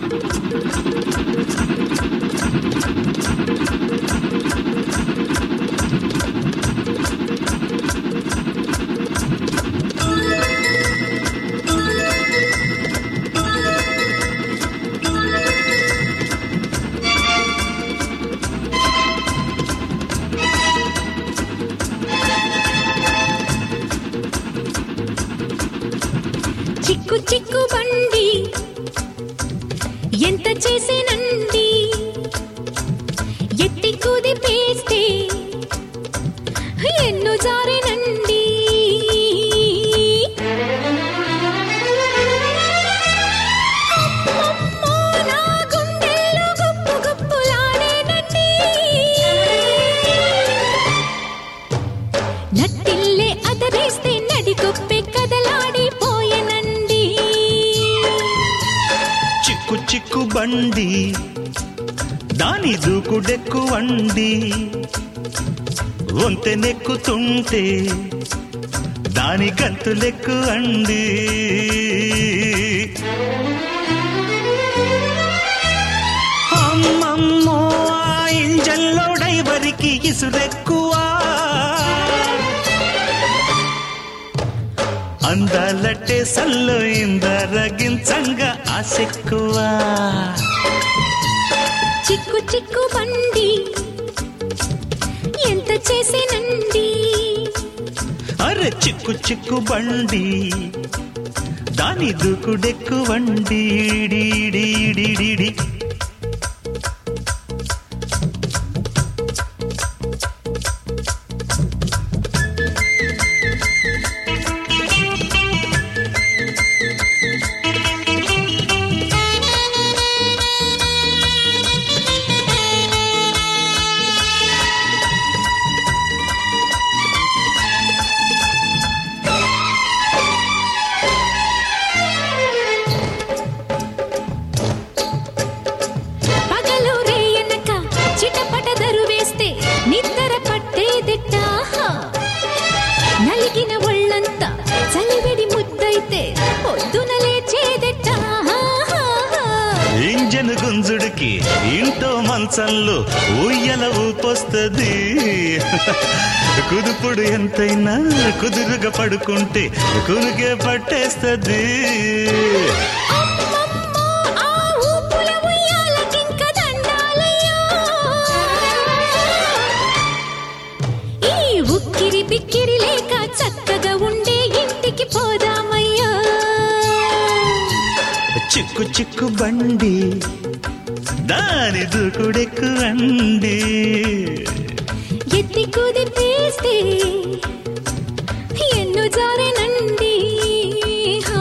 చిక్కు చిక్కు బండి ఎంత చేసేనండి ఎత్తి కుదిపేస్తే ఎన్ను జారేనండి అమ్మమ్మో నా గుండెల్లో గుప్పు గుప్పులాడేనండి నట్టిల్లే అదరేస్తే నడిగొప్పే కదలాడిపోయేనండి చిక్కు చిక్కు బండి దాని దూకుడెక్కువండి వంతెనెక్కుతుంటే దాని గంతులెక్కువండి అమ్మమ్మో ఆ ఇంజన్లో డ్రైవరికి ఇసురెక్కువా అందాలట్టే సల్లో ఇందరగించంగా ఆసెక్కువా చిక్కు చిక్కు బండి ఎంత చేసేనండి అరే చిక్కు చిక్కు బండి దాని దూకుడెక్కువండి డీడీడీడీడీ. పగలు రేయనక చిటపట దరువేస్తే నిద్ర పట్టేదిట్ట నలిగిన ఒళ్ళంతా చలివిడి ముద్దైతే పొద్దున లేచేదిట్ట ఇంజన్ గుంజుడికి ఇంటో మంచంలో ఊయల ఊపొస్తుంది కుదుపుడు ఎంతైనా కుదురుగా పడుకుంటే కునుకే పట్టేస్తుంది అమ్మమ్మో ఆ ఊపుల ఉయ్యాలకింక దండాలయ్యా ఈ ఉక్కిరి బిక్కిరి లేక చక్కగా ఉండే ఇంటికి పోదామయ్యా చిక్కు చిక్కు బండి దాని దూకుడెక్కువండి ఎత్తి కుదిపేస్తే ఎన్ను జారేనండి హా.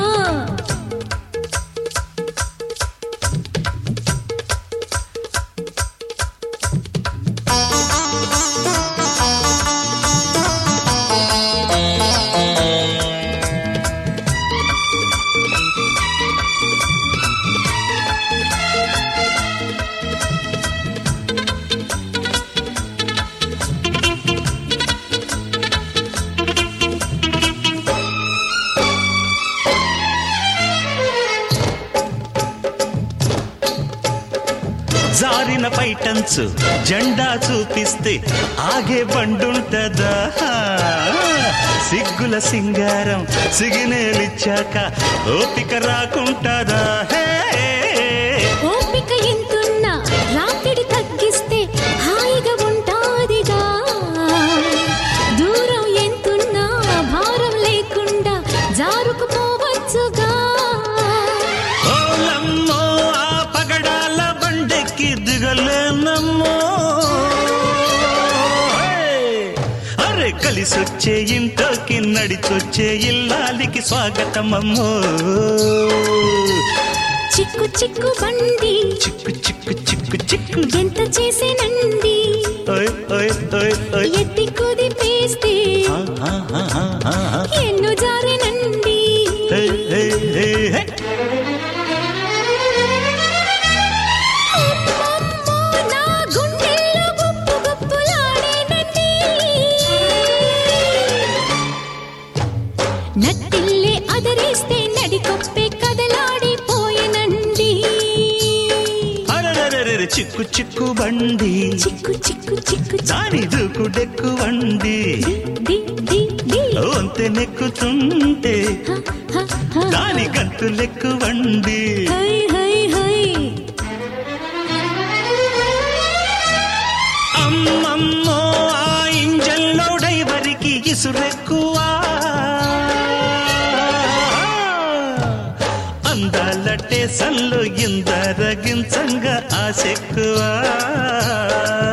జారిన పైటంచు జెండా చూపిస్తే ఆగే బండుంటదా సిగ్గుల సింగారం సిగినేలిచ్చాక ఓపిక రాకుంటదా ఓపిక ఎంతున్నా రాపిడి తగ్గిస్తే హాయిగా ఉంటాదిగా దూరం ఎంతున్నా భారం లేకుండా జారుకుపోవచ్చుగా ఓలమ్మో ఆ పగడాల బండెక్కి దిగలేనమ్మో అరే కలిసొచ్చే ఇంట్లోకి నడిచొచ్చే ఇల్లాలికి స్వాగతమమ్మో చిక్కు చిక్కు బండి చిక్కు చిక్కు చిక్కు చిక్కు ఎంత చేసేనండి ఓయ్ ఓయ్ ఓయ్ ఓయ్ ఎత్తి కుదిపేస్తే ఎన్ను జారేనండి హే హే హే హే అమ్మమ్మో నా గుండెల్లో గుప్పు గుప్పులాడేనండి నట్టిల్లే అదరేస్తే నడికొప్పే కదలాడిపోయేనండి చిక్కు చిక్కు బండి చిక్కు చిక్కు చిక్కు దాని దూకుడెక్కు వండి ది ది ది వంతె నెక్కుతుంటే హ హ దాని గంతులెక్కు వండి హై హై హై అమ్మమ్మో ఆ ఇంజన్లో డైవరికి ఇసురెక్కువా అందాల టేసన్లో ఇందరగించంగా ఆసెక్కువా